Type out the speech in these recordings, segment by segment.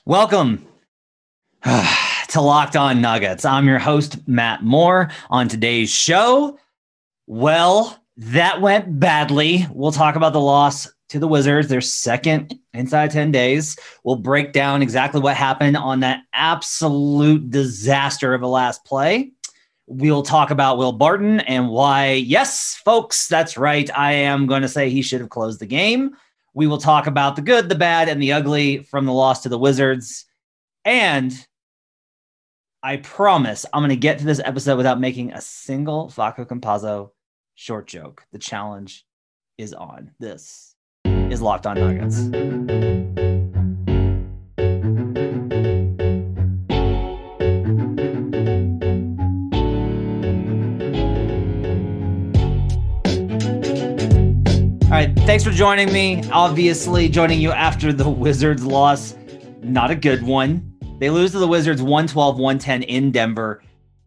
Welcome to Locked On Nuggets. I'm your host, Matt Moore. On today's show, well, that went badly. We'll talk about the loss to the Wizards, their second inside 10 days. We'll break down exactly what happened on that absolute disaster of a last play. We'll talk about Will Barton and why, yes, folks, that's right. I am going to say he should have closed the game. We will talk about the good, the bad, and the ugly from the loss to the Wizards. And I promise I'm going to get to this episode without making a single Facu Campazzo short joke. The challenge is on. This is Locked On Nuggets. All right, thanks for joining me. Obviously, joining you after the Wizards loss. Not a good one. They lose to the Wizards 112-110 in Denver.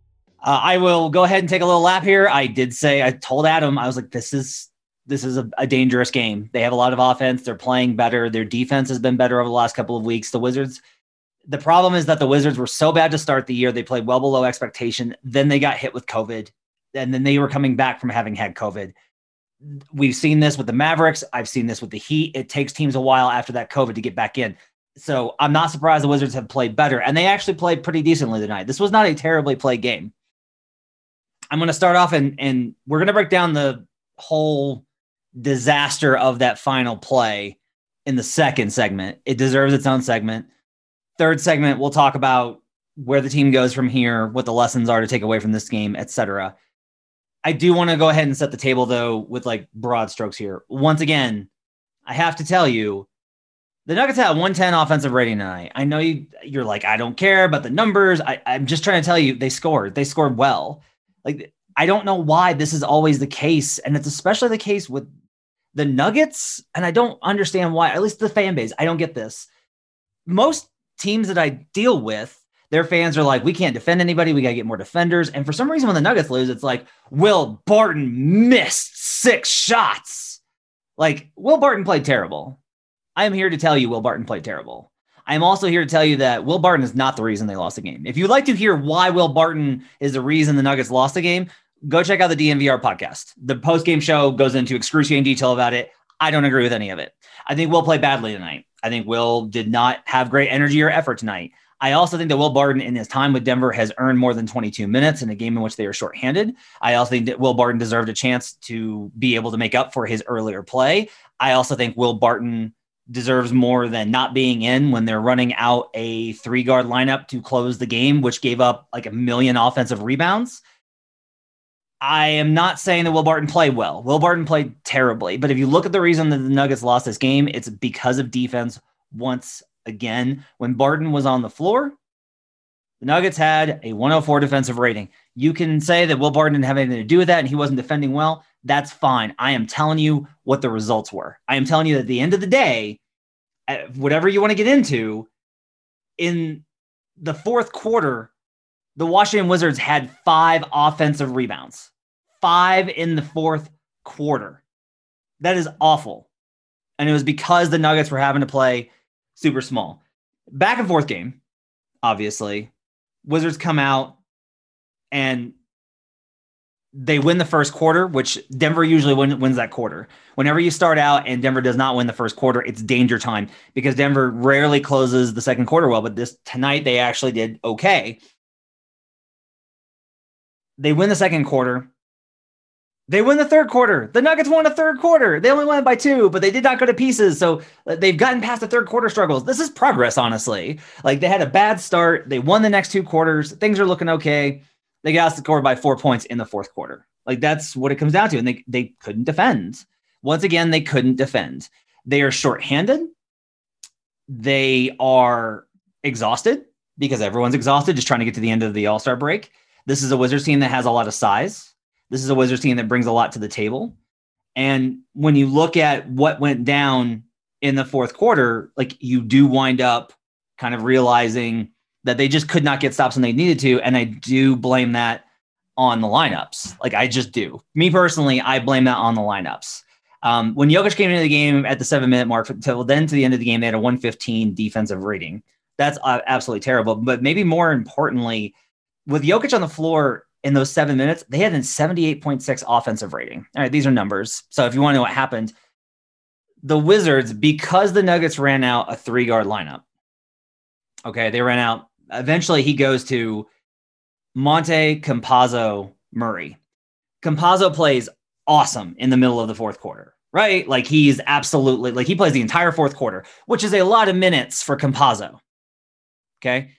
I will go ahead and take a little lap here. I told Adam, I was like, this is a dangerous game. They have a lot of offense. They're playing better. Their defense has been better over the last couple of weeks. The Wizards, the problem is that the Wizards were so bad to start the year. They played well below expectation. Then they got hit with COVID. And then they were coming back from having had COVID. We've seen this with the Mavericks. I've seen this with the Heat. It takes teams a while after that COVID to get back in. So I'm not surprised the Wizards have played better. And they actually played pretty decently tonight. This was not a terribly played game. I'm going to start off and we're going to break down the whole disaster of that final play in the second segment. It deserves its own segment. Third segment, we'll talk about where the team goes from here, what the lessons are to take away from this game, etc. I do want to go ahead and set the table, though, with like broad strokes here. Once again, I have to tell you, the Nuggets had 110 offensive rating tonight. I know you're like, I don't care about the numbers. I'm just trying to tell you, they scored. They scored well. Like, I don't know why this is always the case, and it's especially the case with the Nuggets, and I don't understand why, at least the fan base. I don't get this. Most teams that I deal with, their fans are like, we can't defend anybody. We got to get more defenders. And for some reason, when the Nuggets lose, it's like, Will Barton missed 6 shots. Like, Will Barton played terrible. I am here to tell you Will Barton played terrible. I am also here to tell you that Will Barton is not the reason they lost the game. If you'd like to hear why Will Barton is the reason the Nuggets lost the game, go check out the DNVR podcast. The post-game show goes into excruciating detail about it. I don't agree with any of it. I think Will played badly tonight. I think Will did not have great energy or effort tonight. I also think that Will Barton in his time with Denver has earned more than 22 minutes in a game in which they are shorthanded. I also think that Will Barton deserved a chance to be able to make up for his earlier play. I also think Will Barton deserves more than not being in when they're running out a 3-guard lineup to close the game, which gave up like 1 million offensive rebounds. I am not saying that Will Barton played well. Will Barton played terribly. But if you look at the reason that the Nuggets lost this game, it's because of defense once again. When Barton was on the floor, the Nuggets had a 104 defensive rating. You can say that Will Barton didn't have anything to do with that and he wasn't defending well. That's fine. I am telling you what the results were. I am telling you that at the end of the day, whatever you want to get into, in the fourth quarter, the Washington Wizards had 5 offensive rebounds. 5 in the fourth quarter. That is awful. And it was because the Nuggets were having to play super small. Back and forth game, obviously. Wizards come out and they win the first quarter, which Denver usually wins that quarter. Whenever you start out and Denver does not win the first quarter, it's danger time because Denver rarely closes the second quarter well, but tonight they actually did okay. They win the second quarter. They win the third quarter. The Nuggets won the third quarter. They only won by 2, but they did not go to pieces. So they've gotten past the third quarter struggles. This is progress, honestly. Like, they had a bad start. They won the next 2 quarters. Things are looking okay. They got scored by 4 points in the fourth quarter. Like, that's what it comes down to. And they couldn't defend. Once again, they couldn't defend. They are shorthanded. They are exhausted because everyone's exhausted just trying to get to the end of the All-Star break. This is a Wizards team that has a lot of size. This is a Wizards team that brings a lot to the table. And when you look at what went down in the fourth quarter, like, you do wind up kind of realizing that they just could not get stops when they needed to. And I do blame that on the lineups. Like, I just do. Me personally, I blame that on the lineups. When Jokic came into the game at the 7-minute mark, till then to the end of the game, they had a 115 defensive rating. That's absolutely terrible. But maybe more importantly, with Jokic on the floor in those 7 minutes, they had a 78.6 offensive rating. All right, these are numbers. So if you want to know what happened, the Wizards, because the Nuggets ran out a 3-guard lineup, okay, they ran out. Eventually, he goes to Monte, Campazzo, Murray. Campazzo plays awesome in the middle of the fourth quarter, right? Like he's absolutely, like he plays the entire fourth quarter, which is a lot of minutes for Campazzo. Okay.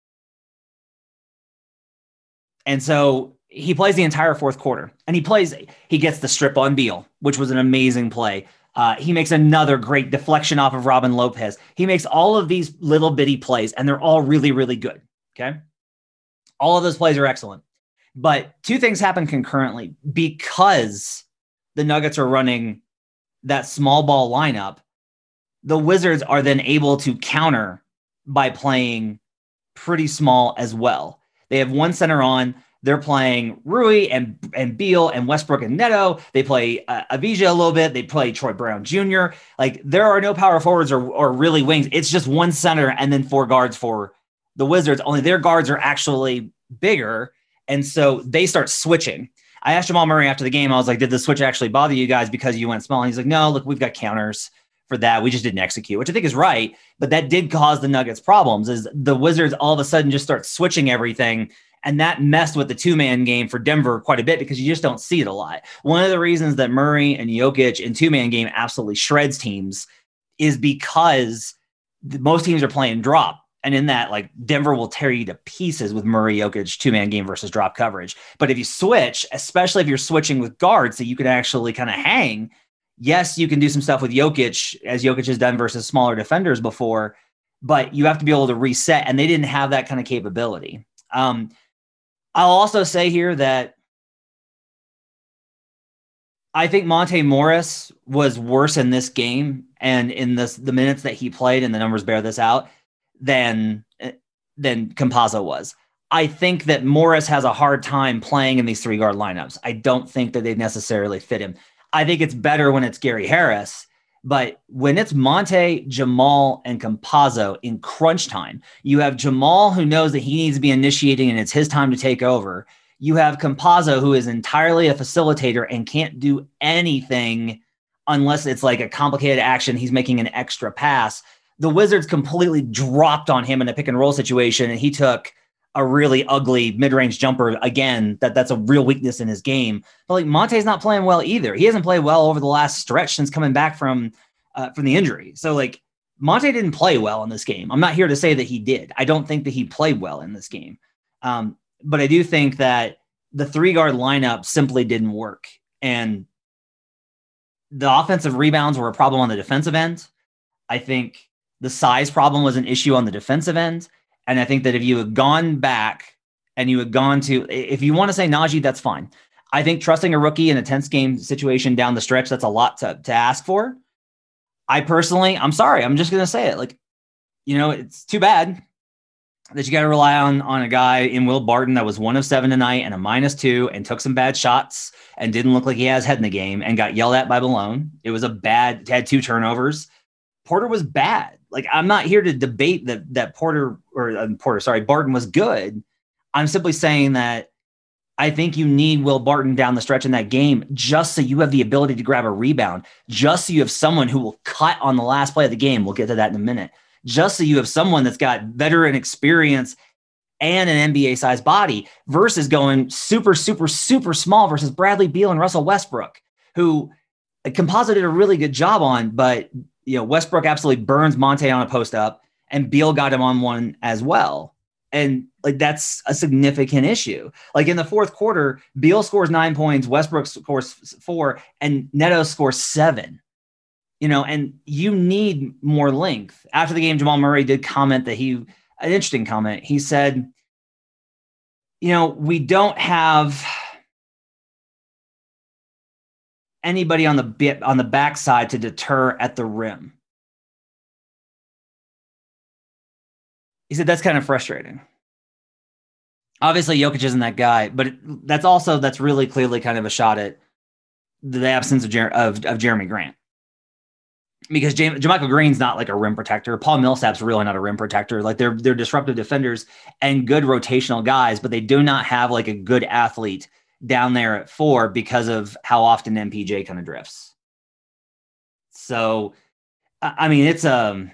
And so he plays the entire fourth quarter and he gets the strip on Beal, which was an amazing play. He makes another great deflection off of Robin Lopez. He makes all of these little bitty plays and they're all really, really good. Okay. All of those plays are excellent. But two things happen concurrently because the Nuggets are running that small ball lineup. The Wizards are then able to counter by playing pretty small as well. They have one center on. They're playing Rui and Beal and Westbrook and Neto. They play Avdija a little bit. They play Troy Brown Jr. Like there are no power forwards or really wings. It's just one center and then 4 guards for the Wizards. Only their guards are actually bigger. And so they start switching. I asked Jamal Murray after the game, I was like, did the switch actually bother you guys because you went small? And he's like, no, look, we've got counters for that. We just didn't execute, which I think is right. But that did cause the Nuggets problems is the Wizards all of a sudden just start switching everything. And that messed with the 2-man game for Denver quite a bit because you just don't see it a lot. One of the reasons that Murray and Jokic in 2-man game absolutely shreds teams is because most teams are playing drop. And in that, like Denver will tear you to pieces with Murray Jokic 2-man game versus drop coverage. But if you switch, especially if you're switching with guards, so you can actually kind of hang, yes, you can do some stuff with Jokic as Jokic has done versus smaller defenders before, but you have to be able to reset. And they didn't have that kind of capability. I'll also say here that I think Monte Morris was worse in this game and in the minutes that he played, and the numbers bear this out, than Campazzo was. I think that Morris has a hard time playing in these 3-guard lineups. I don't think that they necessarily fit him. I think it's better when it's Gary Harris, but when it's Monte, Jamal, and Campazzo in crunch time, you have Jamal who knows that he needs to be initiating and it's his time to take over. You have Campazzo who is entirely a facilitator and can't do anything unless it's like a complicated action. He's making an extra pass. The Wizards completely dropped on him in a pick and roll situation, and he took a really ugly mid-range jumper again. That's a real weakness in his game. But like Monte's not playing well either. He hasn't played well over the last stretch since coming back from the injury. So like Monte didn't play well in this game. I'm not here to say that he did. I don't think that he played well in this game. But I do think that the 3-guard lineup simply didn't work. And the offensive rebounds were a problem on the defensive end. I think the size problem was an issue on the defensive end. And I think that if you had gone back and you had gone to, if you want to say Najee, that's fine. I think trusting a rookie in a tense game situation down the stretch, that's a lot to ask for. I personally, I'm sorry. I'm just going to say it. Like, you know, it's too bad that you got to rely on a guy in Will Barton that was 1 of 7 tonight and a -2 and took some bad shots and didn't look like he has head in the game and got yelled at by Malone. It was had 2 turnovers. Porter was bad. Like, I'm not here to debate that Barton was good. I'm simply saying that I think you need Will Barton down the stretch in that game just so you have the ability to grab a rebound, just so you have someone who will cut on the last play of the game. We'll get to that in a minute. Just so you have someone that's got veteran experience and an NBA-sized body versus going super, super, super small versus Bradley Beal and Russell Westbrook, who Campazzo did a really good job on, but you know, Westbrook absolutely burns Monte on a post up, and Beal got him on one as well. And like, that's a significant issue. Like in the fourth quarter, Beal scores 9 points, Westbrook scores 4, and Neto scores 7. You know, and you need more length. After the game, Jamal Murray did comment that an interesting comment. He said, you know, we don't have anybody on the backside to deter at the rim. He said that's kind of frustrating. Obviously, Jokic isn't that guy, but that's really clearly kind of a shot at the absence of Jeremy Grant. because Jermichael Green's not like a rim protector. Paul Millsap's really not a rim protector. Like they're disruptive defenders and good rotational guys, but they do not have like a good athlete down there at 4 because of how often MPJ kind of drifts. So, I mean, it's an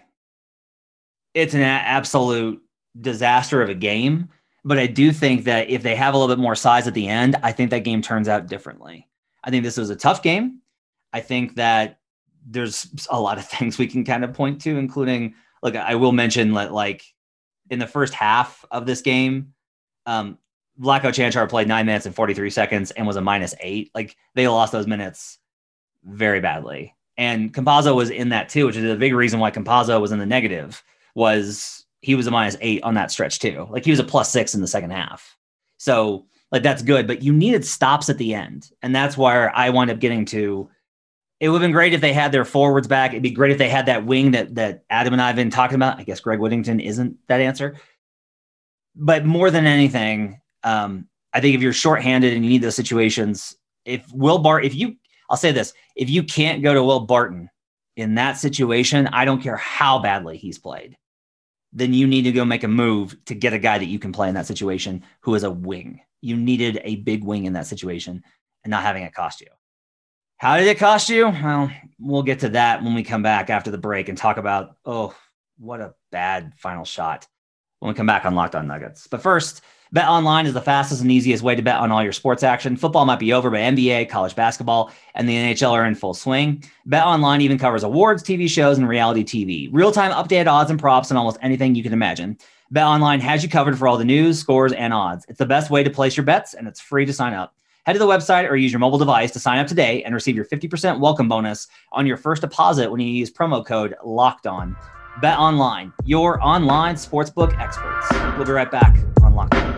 absolute disaster of a game, but I do think that if they have a little bit more size at the end, I think that game turns out differently. I think this was a tough game. I think that there's a lot of things we can kind of point to, including, like, I will mention that, like, in the first half of this game, Vlatko Čančar played 9 minutes and 43 seconds and was a -8. Like, they lost those minutes very badly. And Campazzo was in that too, which is a big reason why Campazzo was in the negative, was he was a -8 on that stretch too. Like, he was a +6 in the second half. So, like, that's good, but you needed stops at the end. And that's where I wound up getting to. It would have been great if they had their forwards back. It'd be great if they had that wing that Adam and I have been talking about. I guess Greg Whittington isn't that answer. But more than anything, I think if you're shorthanded and you need those situations, I'll say this, if you can't go to Will Barton in that situation, I don't care how badly he's played, then you need to go make a move to get a guy that you can play in that situation who is a wing. You needed a big wing in that situation and not having it cost you. How did it cost you? Well, we'll get to that when we come back after the break and talk about, what a bad final shot when we come back on Locked On Nuggets. But first, BetOnline is the fastest and easiest way to bet on all your sports action. Football might be over, but NBA, college basketball, and the NHL are in full swing. BetOnline even covers awards, TV shows, and reality TV. Real-time updated odds and props on almost anything you can imagine. BetOnline has you covered for all the news, scores, and odds. It's the best way to place your bets, and it's free to sign up. Head to the website or use your mobile device to sign up today and receive your 50% welcome bonus on your first deposit when you use promo code LOCKEDON. BetOnline, your online sportsbook experts. We'll be right back on Locked On.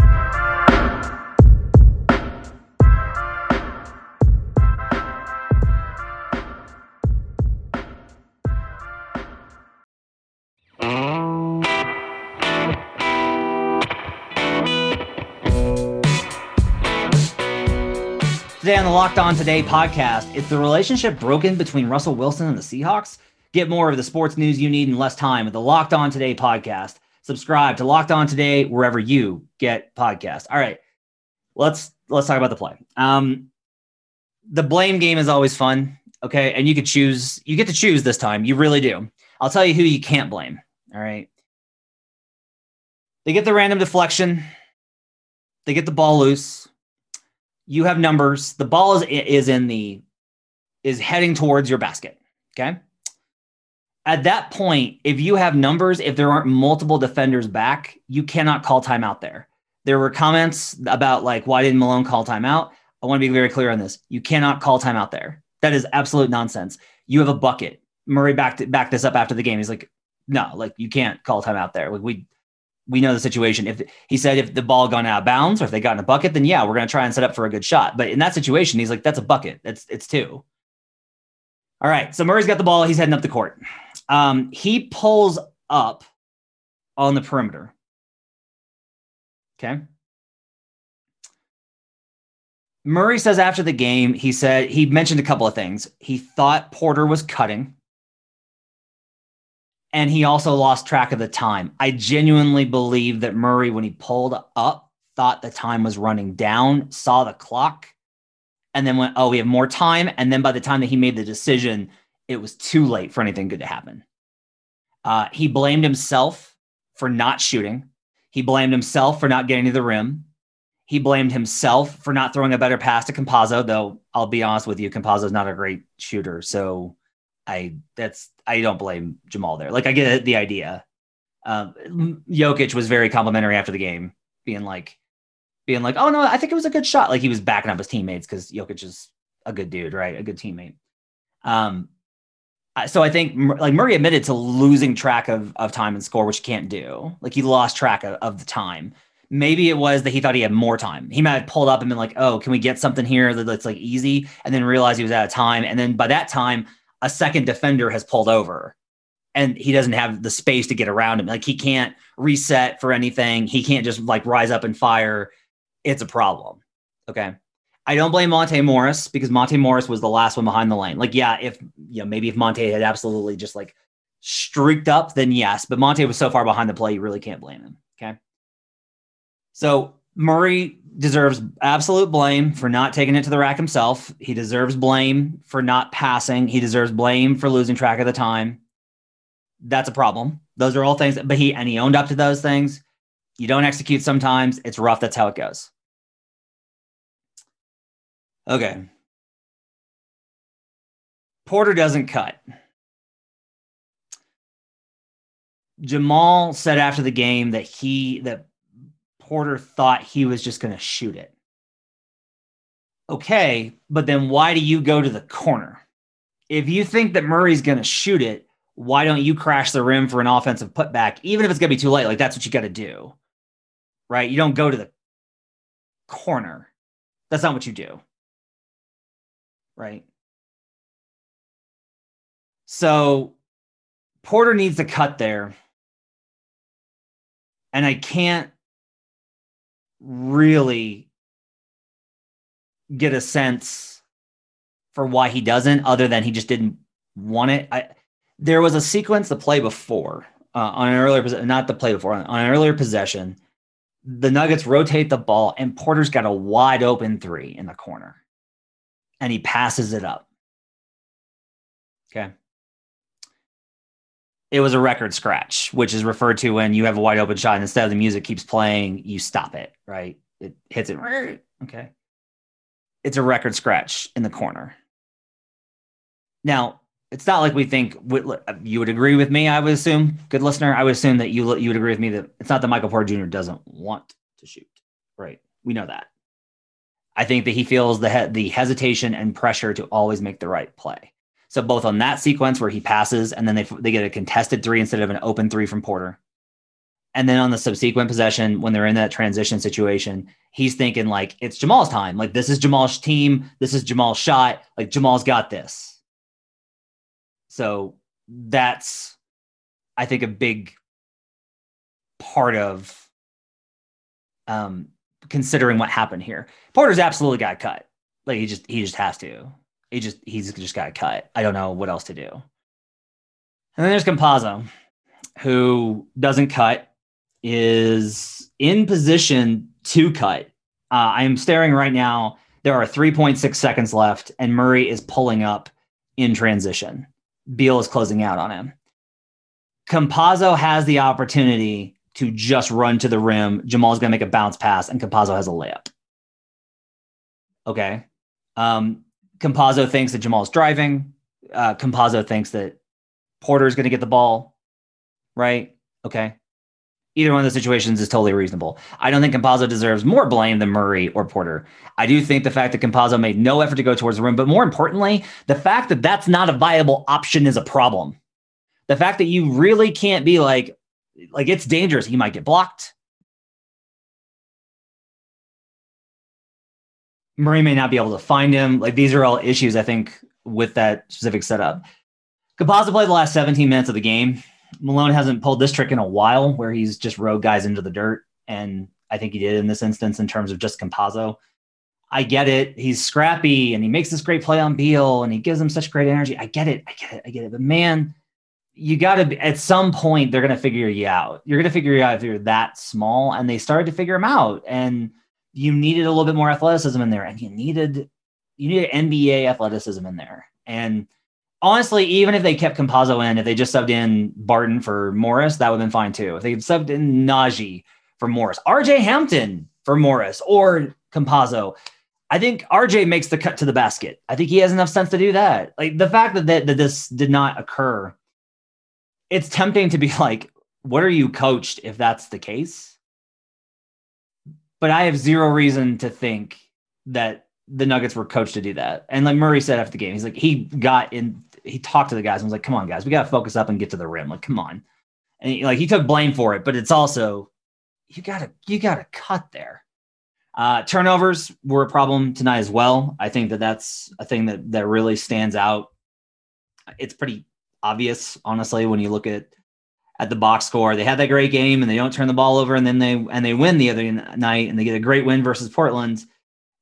Today on the Locked On Today podcast, is the relationship broken between Russell Wilson and the Seahawks? Get more of the sports news you need in less time with the Locked On Today podcast. Subscribe to Locked On Today wherever you get podcasts. All right, let's talk about the play. The blame game is always fun, okay? And you get to choose this time. You really do. I'll tell you who you can't blame, all right? They get the random deflection. They get the ball loose. You have numbers. The ball is heading towards your basket. Okay. At that point, if you have numbers, if there aren't multiple defenders back, you cannot call timeout there. There were comments about, like, why didn't Malone call timeout? I want to be very clear on this. You cannot call timeout there. That is absolute nonsense. You have a bucket. Murray backed this up after the game. He's like, no, like, you can't call timeout there. Like, we know the situation. If the ball had gone out of bounds or if they got in a bucket, then yeah, we're going to try and set up for a good shot. But in that situation, he's like, that's a bucket. It's 2. All right. So Murray's got the ball. He's heading up the court. He pulls up on the perimeter. Okay. Murray says after the game, he mentioned a couple of things. He thought Porter was cutting. And he also lost track of the time. I genuinely believe that Murray, when he pulled up, thought the time was running down, saw the clock, and then went, we have more time. And then by the time that he made the decision, it was too late for anything good to happen. He blamed himself for not shooting. He blamed himself for not getting to the rim. He blamed himself for not throwing a better pass to Campazzo, though I'll be honest with you, Campazzo's not a great shooter. So I don't blame Jamal there. Like, I get the idea. Jokic was very complimentary after the game, being like, oh no, I think it was a good shot. Like, he was backing up his teammates because Jokic is a good dude, right? A good teammate. So I think, like, Murray admitted to losing track of time and score, which you can't do. Like, he lost track of the time. Maybe it was that he thought he had more time. He might have pulled up and been like, oh, can we get something here that's like easy? And then realized he was out of time. And then by that time, a second defender has pulled over and he doesn't have the space to get around him. Like, he can't reset for anything. He can't just, like, rise up and fire. It's a problem. Okay. I don't blame Monte Morris because Monte Morris was the last one behind the lane. Like, yeah, if maybe if Monte had absolutely just like streaked up, then yes. But Monte was so far behind the play, you really can't blame him. Okay. So Murray deserves absolute blame for not taking it to the rack himself. He deserves blame for not passing. He deserves blame for losing track of the time. That's a problem. Those are all things, but he owned up to those things. You don't execute sometimes. It's rough. That's how it goes. Okay. Porter doesn't cut. Jamal said after the game that Porter thought he was just going to shoot it. Okay, but then why do you go to the corner? If you think that Murray's going to shoot it, why don't you crash the rim for an offensive putback, even if it's going to be too late? Like, that's what you got to do, right? You don't go to the corner. That's not what you do, right? So Porter needs to cut there. And I can't really get a sense for why he doesn't, other than he just didn't want it. There was a sequence, the play before, on an earlier, not the play before, on an earlier possession. The Nuggets rotate the ball, and Porter's got a wide open three in the corner, and he passes it up. Okay. It was a record scratch, which is referred to when you have a wide open shot and instead of the music keeps playing, you stop it, right? It hits it. Okay. It's a record scratch in the corner. Now, it's not like we think you would agree with me, I would assume, good listener. I would assume that you would agree with me that it's not that Michael Porter Jr. doesn't want to shoot, right? We know that. I think that he feels the hesitation and pressure to always make the right play. So both on that sequence where he passes and then they get a contested three instead of an open three from Porter. And then on the subsequent possession, when they're in that transition situation, he's thinking like, it's Jamal's time. Like, this is Jamal's team. This is Jamal's shot. Like, Jamal's got this. So that's, I think, a big part of considering what happened here. Porter's absolutely got cut. Like, he just has to. He's just got cut. I don't know what else to do. And then there's Campazzo, who doesn't cut, is in position to cut. I am staring right now. There are 3.6 seconds left, and Murray is pulling up in transition. Beal is closing out on him. Campazzo has the opportunity to just run to the rim. Jamal's going to make a bounce pass, and Campazzo has a layup. Okay. Campazzo thinks that Jamal's driving. Campazzo thinks that Porter's going to get the ball, right? Okay. Either one of the situations is totally reasonable. I don't think Campazzo deserves more blame than Murray or Porter. I do think the fact that Campazzo made no effort to go towards the rim, but more importantly, the fact that that's not a viable option is a problem. The fact that you really can't be like it's dangerous. He might get blocked. Murray may not be able to find him. Like, these are all issues, I think, with that specific setup. Campazzo played the last 17 minutes of the game. Malone hasn't pulled this trick in a while where he's just rode guys into the dirt. And I think he did in this instance in terms of just Campazzo. I get it. He's scrappy and he makes this great play on Beal and he gives him such great energy. I get it. But man, you got to, at some point, they're going to figure you out. You're going to figure you out if you're that small. And they started to figure him out. And you needed a little bit more athleticism in there, and you needed NBA athleticism in there. And honestly, even if they kept Campazzo in, if they just subbed in Barton for Morris, that would have been fine too. If they subbed in Najee for Morris, RJ Hampton for Morris, or Campazzo, I think RJ makes the cut to the basket. I think he has enough sense to do that. Like, the fact that this did not occur, it's tempting to be like, what are you coached if that's the case? But I have zero reason to think that the Nuggets were coached to do that. And like Murray said after the game, he's like, he talked to the guys and was like, come on, guys, we got to focus up and get to the rim. Like, come on. And he took blame for it, but it's also, you gotta cut there. Turnovers were a problem tonight as well. I think that's a thing that really stands out. It's pretty obvious, honestly, when you look at the box score. They had that great game and they don't turn the ball over, and then they win the other night and they get a great win versus Portland.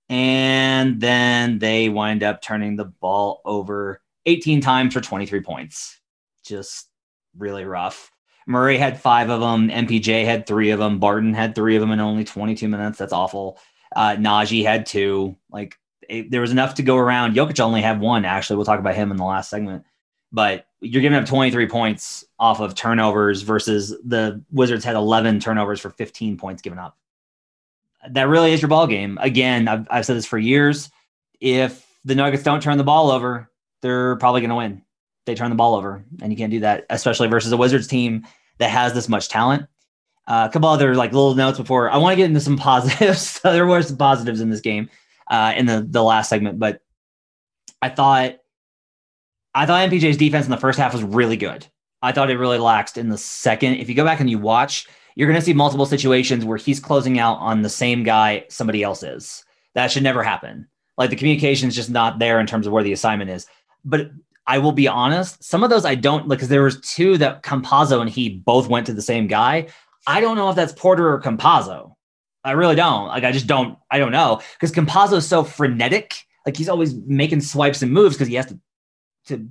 And then they wind up turning the ball over 18 times for 23 points. Just really rough. Murray had 5 of them. MPJ had 3 of them. Barton had 3 of them in only 22 minutes. That's awful. Najee had 2. Like, there was enough to go around. Jokic only had 1. Actually, we'll talk about him in the last segment. But you're giving up 23 points off of turnovers versus the Wizards had 11 turnovers for 15 points given up. That really is your ball game. Again, I've said this for years. If the Nuggets don't turn the ball over, they're probably going to win. They turn the ball over, and you can't do that, especially versus a Wizards team that has this much talent. A couple other like little notes before I want to get into some positives. So there were some positives in this game in the last segment, but I thought MPJ's defense in the first half was really good. I thought it really laxed in the second. If you go back and you watch, you're going to see multiple situations where he's closing out on the same guy somebody else is. That should never happen. Like, the communication is just not there in terms of where the assignment is. But I will be honest, some of those I don't, because there was 2 that Campazzo and he both went to the same guy. I don't know if that's Porter or Campazzo. I really don't. Like, I don't know. Because Campazzo is so frenetic. Like, he's always making swipes and moves because he has to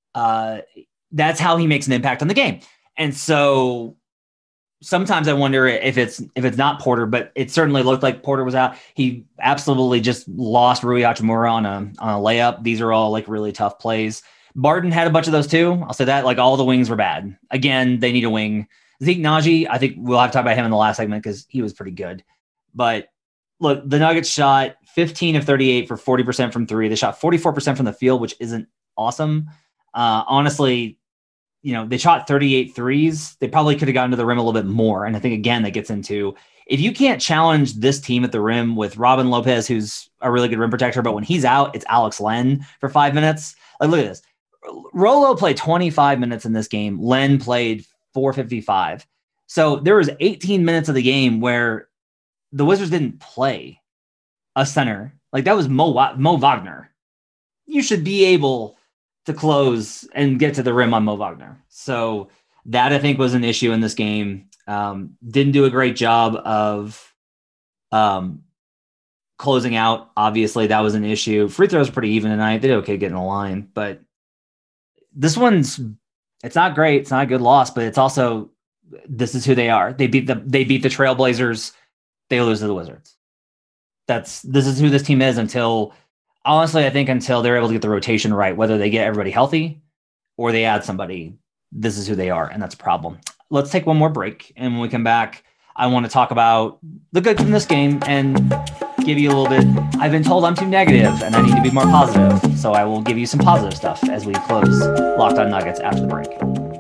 that's how he makes an impact on the game. And so sometimes I wonder if it's not Porter, but it certainly looked like Porter was out. He absolutely just lost Rui Hachimura on a layup. These are all like really tough plays. Barton had a bunch of those too. I'll say that. Like, all the wings were bad. Again, they need a wing. Zeke Naji, I think we'll have to talk about him in the last segment because he was pretty good. But look, the Nuggets shot 15 of 38 for 40% from 3. They shot 44% from the field, which isn't awesome. Honestly, they shot 38 threes. They probably could have gotten to the rim a little bit more. And I think, again, that gets into, if you can't challenge this team at the rim with Robin Lopez, who's a really good rim protector, but when he's out, it's Alex Len for 5 minutes. Like, look at this. Rolo played 25 minutes in this game. Len played 455. So there was 18 minutes of the game where the Wizards didn't play a center. Like, that was Mo Wagner. You should be able to close and get to the rim on Mo Wagner. So that, I think, was an issue in this game. Didn't do a great job of closing out. Obviously, that was an issue. Free throws pretty even tonight. They did okay getting the line, but this one's, it's not great. It's not a good loss, but it's also, this is who they are. They beat the Trailblazers. They lose to the Wizards. This is who this team is honestly, I think until they're able to get the rotation right, whether they get everybody healthy or they add somebody, this is who they are, and that's a problem. Let's take one more break, and when we come back, I want to talk about the good from this game and give you a little bit. I've been told I'm too negative, and I need to be more positive, so I will give you some positive stuff as we close Locked On Nuggets after the break.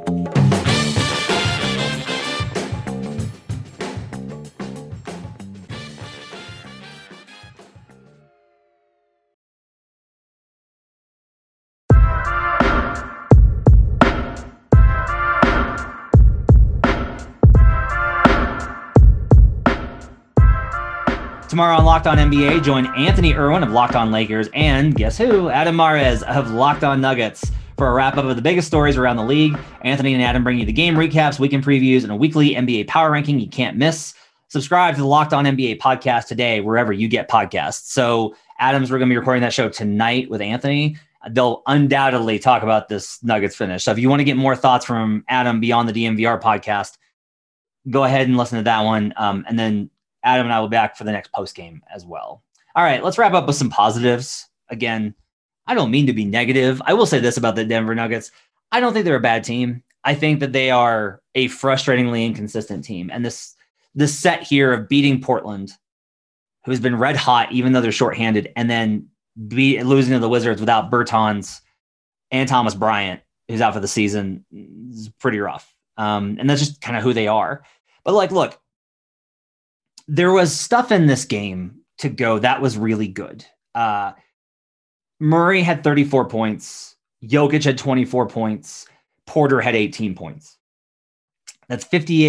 Tomorrow on Locked On NBA, join Anthony Irwin of Locked On Lakers and guess who? Adam Mares of Locked On Nuggets for a wrap-up of the biggest stories around the league. Anthony and Adam bring you the game recaps, weekend previews, and a weekly NBA power ranking you can't miss. Subscribe to the Locked On NBA podcast today, wherever you get podcasts. So, Adams, we're going to be recording that show tonight with Anthony. They'll undoubtedly talk about this Nuggets finish. So if you want to get more thoughts from Adam beyond the DMVR podcast, go ahead and listen to that one. And then Adam and I will be back for the next post game as well. All right, let's wrap up with some positives. Again, I don't mean to be negative. I will say this about the Denver Nuggets. I don't think they're a bad team. I think that they are a frustratingly inconsistent team. And this set here of beating Portland, who's been red hot, even though they're shorthanded, and then losing to the Wizards without Bertans and Thomas Bryant, who's out for the season, is pretty rough. And that's just kind of who they are. But look, there was stuff in this game to go that was really good. Murray had 34 points. Jokic had 24 points. Porter had 18 points. That's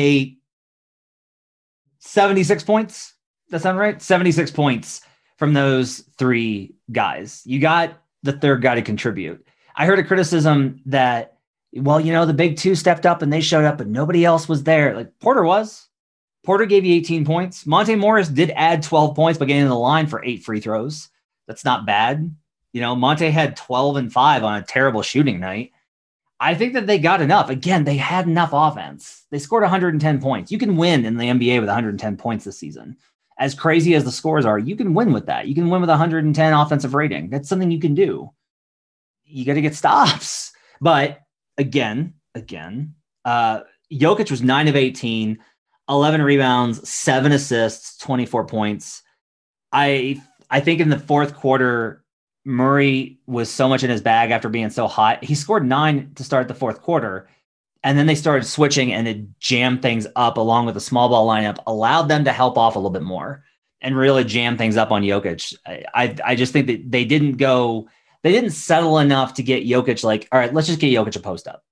76 points. That sound right? 76 points from those 3 guys. You got the third guy to contribute. I heard a criticism that, the big 2 stepped up and they showed up, but nobody else was there. Like, Porter was. Porter gave you 18 points. Monte Morris did add 12 points by getting in the line for 8 free throws. That's not bad. Monte had 12 and 5 on a terrible shooting night. I think that they got enough. Again, they had enough offense. They scored 110 points. You can win in the NBA with 110 points this season. As crazy as the scores are, you can win with that. You can win with 110 offensive rating. That's something you can do. You got to get stops. But again, Jokic was 9 of 18, 11 rebounds, 7 assists, 24 points. I think in the fourth quarter, Murray was so much in his bag after being so hot. He scored 9 to start the fourth quarter, and then they started switching and it jammed things up along with the small ball lineup, allowed them to help off a little bit more and really jam things up on Jokic. I just think that they didn't settle enough to get Jokic like, all right, let's just get Jokic a post up.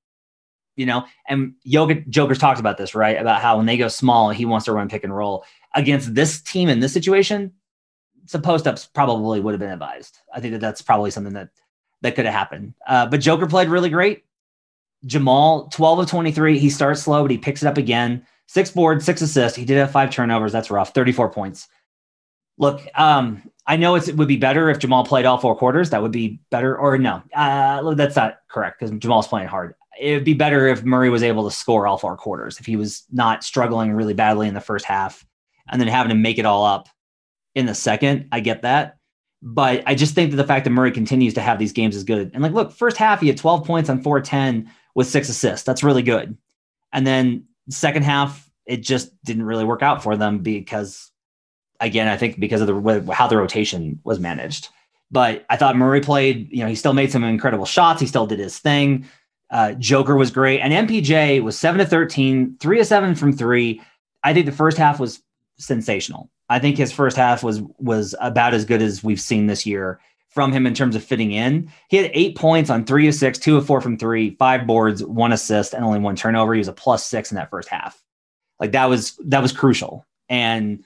And Joker's talked about this, right? About how when they go small, he wants to run pick and roll. Against this team in this situation, some post-ups probably would have been advised. I think that's probably something that could have happened. But Joker played really great. Jamal, 12 of 23. He starts slow, but he picks it up again. 6 boards, 6 assists. He did have 5 turnovers. That's rough. 34 points. Look, I know it would be better if Jamal played all 4 quarters. That would be better. Or no, that's not correct because Jamal's playing hard. It would be better if Murray was able to score all 4 quarters, if he was not struggling really badly in the first half and then having to make it all up in the second. I get that. But I just think that the fact that Murray continues to have these games is good. And look, first half, he had 12 points on 4-10 with 6 assists. That's really good. And then second half, it just didn't really work out for them because, again, I think because of how the rotation was managed. But I thought Murray played, he still made some incredible shots. He still did his thing. Joker was great. And MPJ was 7 of 13, 3 of 7 from 3. I think the first half was sensational. I think his first half was about as good as we've seen this year from him in terms of fitting in. He had 8 points on 3 of 6, 2 of 4 from 3, 5 boards, 1 assist, and only 1 turnover. He was a +6 in that first half. That was crucial. And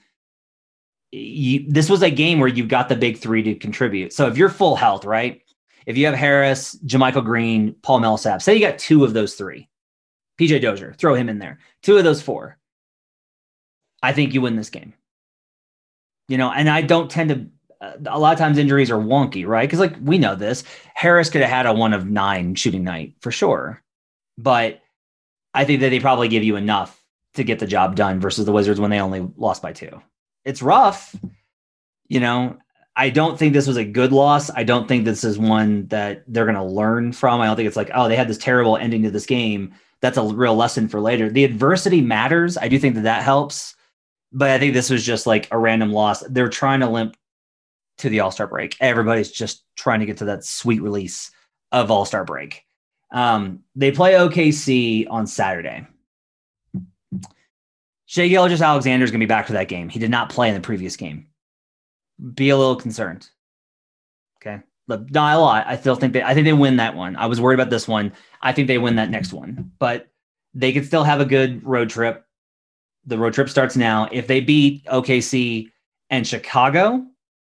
this was a game where you got the big 3 to contribute. So if you're full health, right? If you have Harris, JaMychal Green, Paul Millsap, say you got 2 of those 3, PJ Dozier, throw him in there, 2 of those 4, I think you win this game. And I don't tend to, a lot of times injuries are wonky, right? Because we know this. Harris could have had a 1 of 9 shooting night for sure. But I think that they probably give you enough to get the job done versus the Wizards when they only lost by 2. It's rough. I don't think this was a good loss. I don't think this is one that they're going to learn from. I don't think it's they had this terrible ending to this game. That's a real lesson for later. The adversity matters. I do think that helps. But I think this was just a random loss. They're trying to limp to the All-Star break. Everybody's just trying to get to that sweet release of All-Star break. They play OKC on Saturday. Shai Gilgeous-Alexander is going to be back for that game. He did not play in the previous game. Be a little concerned. Okay. But not a lot. I think they win that one. I was worried about this one. I think they win that next one. But they could still have a good road trip. The road trip starts now. If they beat OKC and Chicago,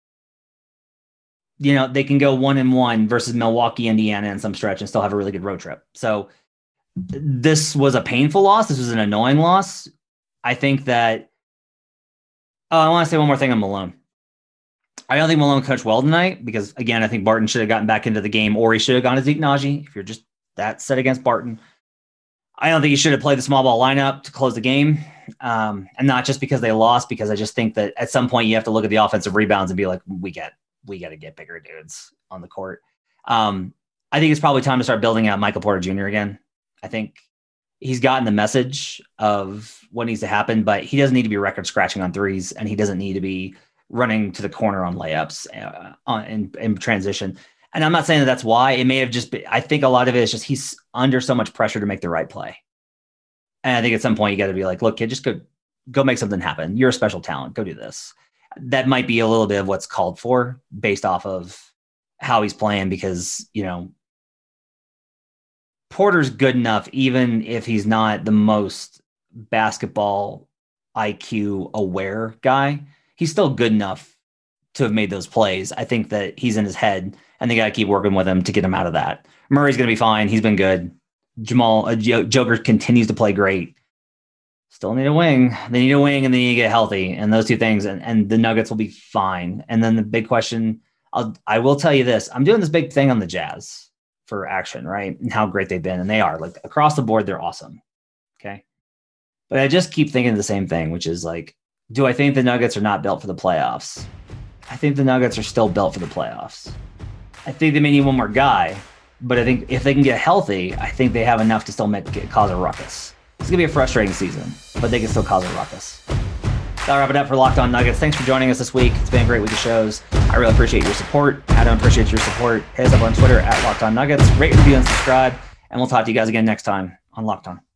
they can go 1-1 versus Milwaukee, Indiana in some stretch and still have a really good road trip. So this was a painful loss. This was an annoying loss. I think that, I want to say one more thing on Malone. I don't think Malone coached well tonight because, again, I think Barton should have gotten back into the game or he should have gone to Zeke Naji if you're just that set against Barton. I don't think he should have played the small ball lineup to close the game. And not just because they lost, because I just think that at some point you have to look at the offensive rebounds and be like, we got to get bigger dudes on the court. I think it's probably time to start building out Michael Porter Jr. again. I think he's gotten the message of what needs to happen, but he doesn't need to be record scratching on threes, and he doesn't need to be running to the corner on layups in transition. And I'm not saying that that's why. It may have just been, I think a lot of it is just he's under so much pressure to make the right play. And I think at some point you got to be like, look, kid, just go make something happen. You're a special talent. Go do this. That might be a little bit of what's called for based off of how he's playing because, Porter's good enough, even if he's not the most basketball IQ aware guy. He's still good enough to have made those plays. I think that he's in his head and they got to keep working with him to get him out of that. Murray's going to be fine. He's been good. Joker continues to play great. Still need a wing. They need a wing and they need to get healthy. And those two things, and the Nuggets will be fine. And then the big question, I will tell you this. I'm doing this big thing on the Jazz for action, right? And how great they've been. And they are. Like, across the board, they're awesome. Okay. But I just keep thinking the same thing, which is like, do I think the Nuggets are not built for the playoffs? I think the Nuggets are still built for the playoffs. I think they may need one more guy, but I think if they can get healthy, I think they have enough to still cause a ruckus. It's going to be a frustrating season, but they can still cause a ruckus. That'll wrap it up for Locked On Nuggets. Thanks for joining us this week. It's been a great week of shows. I really appreciate your support. Adam appreciates your support. Hit us up on Twitter at Locked On Nuggets. Rate, review, and subscribe. And we'll talk to you guys again next time on Locked On.